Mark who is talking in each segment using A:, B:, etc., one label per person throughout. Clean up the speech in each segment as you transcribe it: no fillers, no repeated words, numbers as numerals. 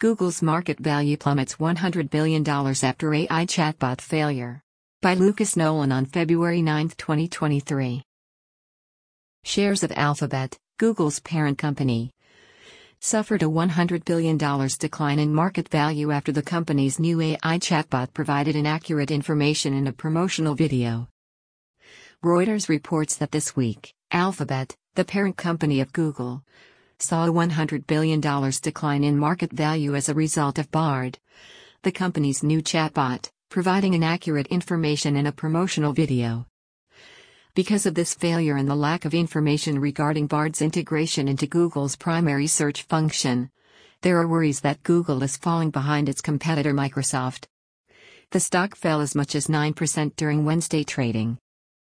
A: Google's market value plummets $100 billion after AI chatbot failure. By Lucas Nolan on February 9, 2023. Shares of Alphabet, Google's parent company, suffered a $100 billion decline in market value after the company's new AI chatbot provided inaccurate information in a promotional video. Reuters reports that this week, Alphabet, the parent company of Google, saw a $100 billion decline in market value as a result of Bard, the company's new chatbot, providing inaccurate information in a promotional video. Because of this failure and the lack of information regarding Bard's integration into Google's primary search function, there are worries that Google is falling behind its competitor Microsoft. The stock fell as much as 9% during Wednesday trading.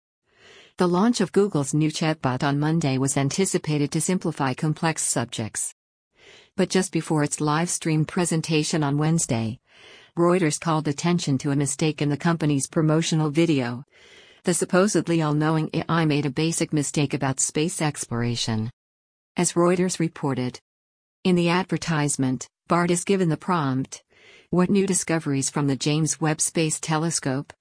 A: The launch of Google's new chatbot on Monday was anticipated to simplify complex subjects. But just before its live-streamed presentation on Wednesday, Reuters called attention to a mistake in the company's promotional video. The supposedly all-knowing AI made a basic mistake about space exploration. As Reuters reported, in the advertisement, Bard is given the prompt, "What new discoveries from the James Webb Space Telescope,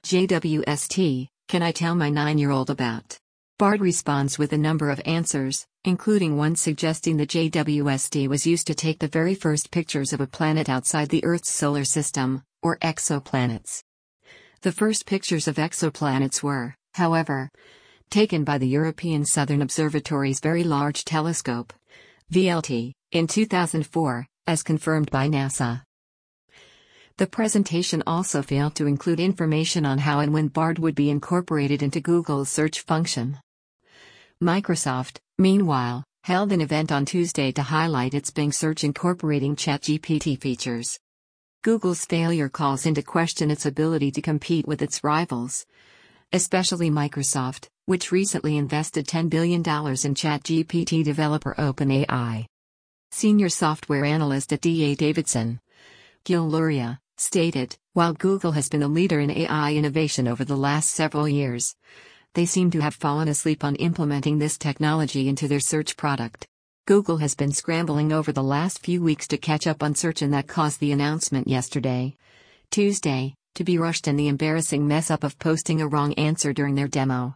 A: JWST, can I tell my 9-year-old about?" Bard responds with a number of answers, including one suggesting the JWST was used to take the very first pictures of a planet outside the Earth's solar system, or exoplanets. The first pictures of exoplanets were, however, taken by the European Southern Observatory's Very Large Telescope, VLT, in 2004, as confirmed by NASA. The presentation also failed to include information on how and when Bard would be incorporated into Google's search function. Microsoft, meanwhile, held an event on Tuesday to highlight its Bing search incorporating ChatGPT features. Google's failure calls into question its ability to compete with its rivals, especially Microsoft, which recently invested $10 billion in ChatGPT developer OpenAI. Senior software analyst at D.A. Davidson, Gil Luria, stated, "While Google has been a leader in AI innovation over the last several years, they seem to have fallen asleep on implementing this technology into their search product. Google has been scrambling over the last few weeks to catch up on search, and that caused the announcement yesterday, Tuesday, to be rushed and the embarrassing mess-up of posting a wrong answer during their demo."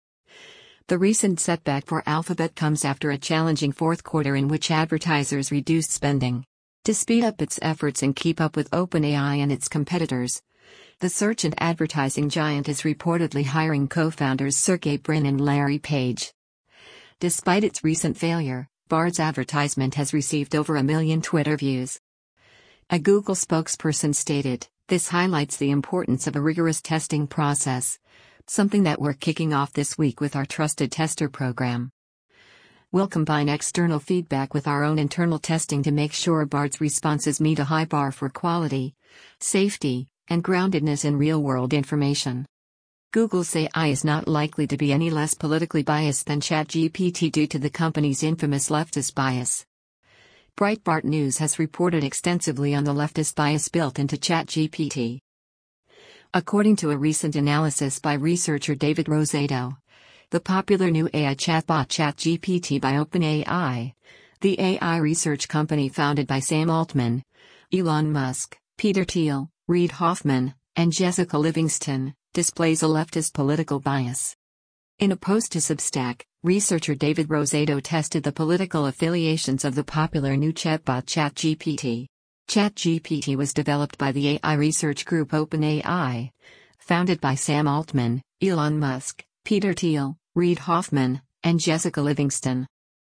A: The recent setback for Alphabet comes after a challenging fourth quarter in which advertisers reduced spending. To speed up its efforts and keep up with OpenAI and its competitors, the search and advertising giant is reportedly hiring co-founders Sergey Brin and Larry Page. Despite its recent failure, Bard's advertisement has received over 1 million Twitter views. A Google spokesperson stated, "This highlights the importance of a rigorous testing process, something that we're kicking off this week with our Trusted Tester program. We'll combine external feedback with our own internal testing to make sure Bard's responses meet a high bar for quality, safety, and groundedness in real-world information." Google's AI is not likely to be any less politically biased than ChatGPT due to the company's infamous leftist bias. Breitbart News has reported extensively on the leftist bias built into ChatGPT. According to a recent analysis by researcher David Rosato, the popular new AI chatbot ChatGPT by OpenAI, the AI research company founded by Sam Altman, Elon Musk, Peter Thiel, Reid Hoffman, and Jessica Livingston, displays a leftist political bias. In a post to Substack, researcher David Rosato tested the political affiliations of the popular new chatbot ChatGPT. ChatGPT was developed by the AI research group OpenAI, founded by Sam Altman, Elon Musk, Peter Thiel, Reid Hoffman, and Jessica Livingston.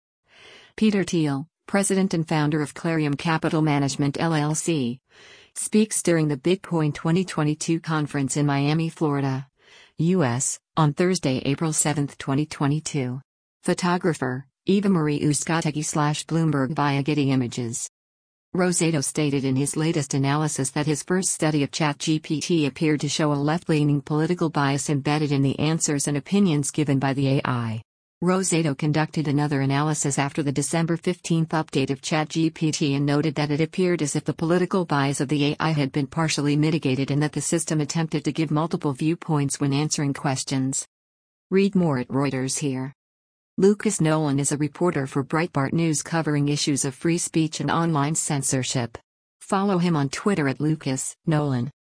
A: Peter Thiel, president and founder of Clarium Capital Management LLC, speaks during the Bitcoin 2022 conference in Miami, Florida, U.S., on Thursday, April 7, 2022. Photographer, Eva Marie Uskotegui/Bloomberg via Getty Images. Rosato stated in his latest analysis that his first study of ChatGPT appeared to show a left-leaning political bias embedded in the answers and opinions given by the AI. Rosato conducted another analysis after the December 15 update of ChatGPT and noted that it appeared as if the political bias of the AI had been partially mitigated and that the system attempted to give multiple viewpoints when answering questions. Read more at Reuters here. Lucas Nolan is a reporter for Breitbart News covering issues of free speech and online censorship. Follow him on Twitter at Lucas Nolan.